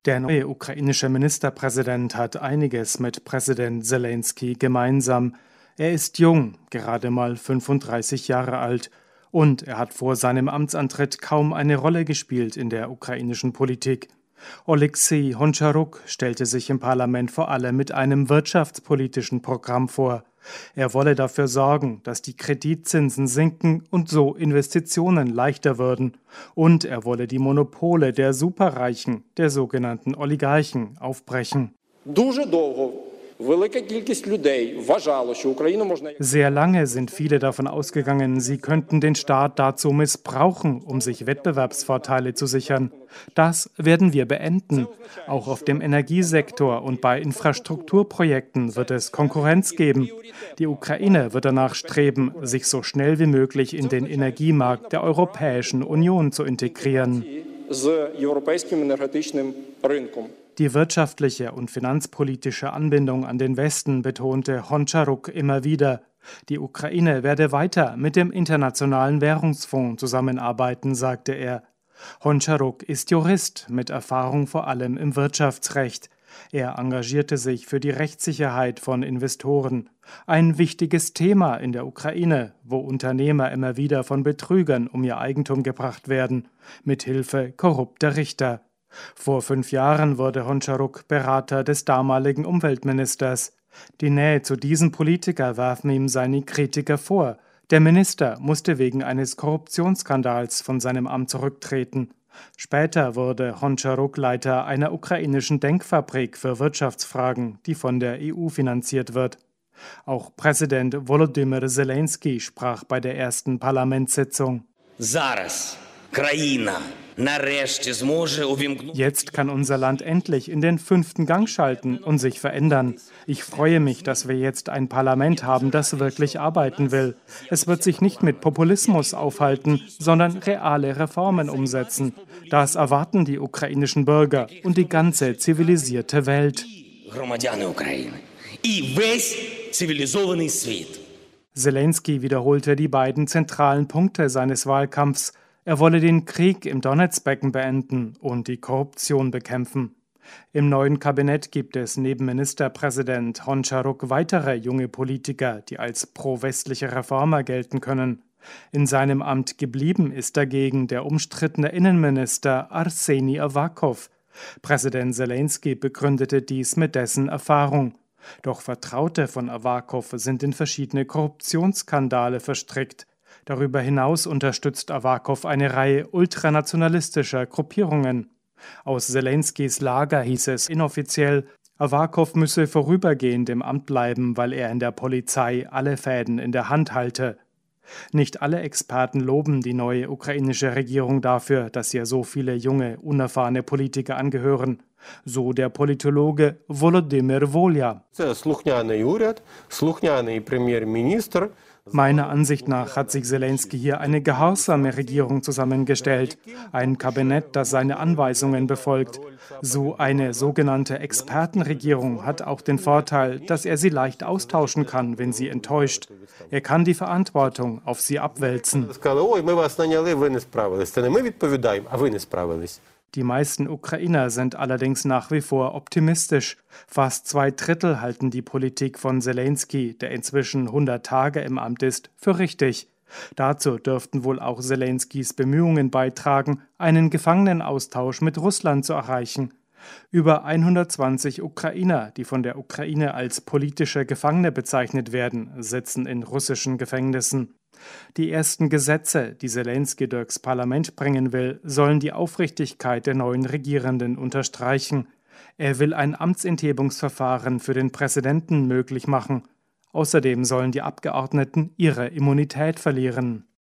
Der neue ukrainische Ministerpräsident hat einiges mit Präsident Selenskyj gemeinsam. Er ist jung, gerade mal 35 Jahre alt, und er hat vor seinem Amtsantritt kaum eine Rolle gespielt in der ukrainischen Politik. Oleksiy Honcharuk stellte sich im Parlament vor allem mit einem wirtschaftspolitischen Programm vor. Er wolle dafür sorgen, dass die Kreditzinsen sinken und so Investitionen leichter würden. Und er wolle die Monopole der Superreichen, der sogenannten Oligarchen, aufbrechen. Sehr lange sind viele davon ausgegangen, sie könnten den Staat dazu missbrauchen, um sich Wettbewerbsvorteile zu sichern. Das werden wir beenden. Auch auf dem Energiesektor und bei Infrastrukturprojekten wird es Konkurrenz geben. Die Ukraine wird danach streben, sich so schnell wie möglich in den Energiemarkt der Europäischen Union zu integrieren. Die wirtschaftliche und finanzpolitische Anbindung an den Westen betonte Honcharuk immer wieder. Die Ukraine werde weiter mit dem Internationalen Währungsfonds zusammenarbeiten, sagte er. Honcharuk ist Jurist mit Erfahrung vor allem im Wirtschaftsrecht. Er engagierte sich für die Rechtssicherheit von Investoren. Ein wichtiges Thema in der Ukraine, wo Unternehmer immer wieder von Betrügern um ihr Eigentum gebracht werden, mit Hilfe korrupter Richter. Vor 5 Jahren wurde Honcharuk Berater des damaligen Umweltministers. Die Nähe zu diesem Politiker warfen ihm seine Kritiker vor. Der Minister musste wegen eines Korruptionsskandals von seinem Amt zurücktreten. Später wurde Honcharuk Leiter einer ukrainischen Denkfabrik für Wirtschaftsfragen, die von der EU finanziert wird. Auch Präsident Volodymyr Selenskyj sprach bei der ersten Parlamentssitzung. Jetzt kann unser Land endlich in den 5. Gang schalten und sich verändern. Ich freue mich, dass wir jetzt ein Parlament haben, das wirklich arbeiten will. Es wird sich nicht mit Populismus aufhalten, sondern reale Reformen umsetzen. Das erwarten die ukrainischen Bürger und die ganze zivilisierte Welt. Selenskyj wiederholte die beiden zentralen Punkte seines Wahlkampfs. Er wolle den Krieg im Donezbecken beenden und die Korruption bekämpfen. Im neuen Kabinett gibt es neben Ministerpräsident Honcharuk weitere junge Politiker, die als pro-westliche Reformer gelten können. In seinem Amt geblieben ist dagegen der umstrittene Innenminister Arseniy Awakov. Präsident Selenskyj begründete dies mit dessen Erfahrung. Doch Vertraute von Awakov sind in verschiedene Korruptionsskandale verstrickt. Darüber hinaus unterstützt Awakov eine Reihe ultranationalistischer Gruppierungen. Aus Selenskys Lager hieß es inoffiziell, Awakov müsse vorübergehend im Amt bleiben, weil er in der Polizei alle Fäden in der Hand halte. Nicht alle Experten loben die neue ukrainische Regierung dafür, dass ihr so viele junge, unerfahrene Politiker angehören. So der Politologe Volodymyr Volya. Meiner Ansicht nach hat sich Selenskyj hier eine gehorsame Regierung zusammengestellt, ein Kabinett, das seine Anweisungen befolgt. So eine sogenannte Expertenregierung hat auch den Vorteil, dass er sie leicht austauschen kann, wenn sie enttäuscht. Er kann die Verantwortung auf sie abwälzen. Die meisten Ukrainer sind allerdings nach wie vor optimistisch. Fast 2/3 halten die Politik von Selenskyj, der inzwischen 100 Tage im Amt ist, für richtig. Dazu dürften wohl auch Selenskys Bemühungen beitragen, einen Gefangenenaustausch mit Russland zu erreichen. Über 120 Ukrainer, die von der Ukraine als politische Gefangene bezeichnet werden, sitzen in russischen Gefängnissen. Die ersten Gesetze, die Selenskyj durchs Parlament bringen will, sollen die Aufrichtigkeit der neuen Regierenden unterstreichen. Er will ein Amtsenthebungsverfahren für den Präsidenten möglich machen. Außerdem sollen die Abgeordneten ihre Immunität verlieren.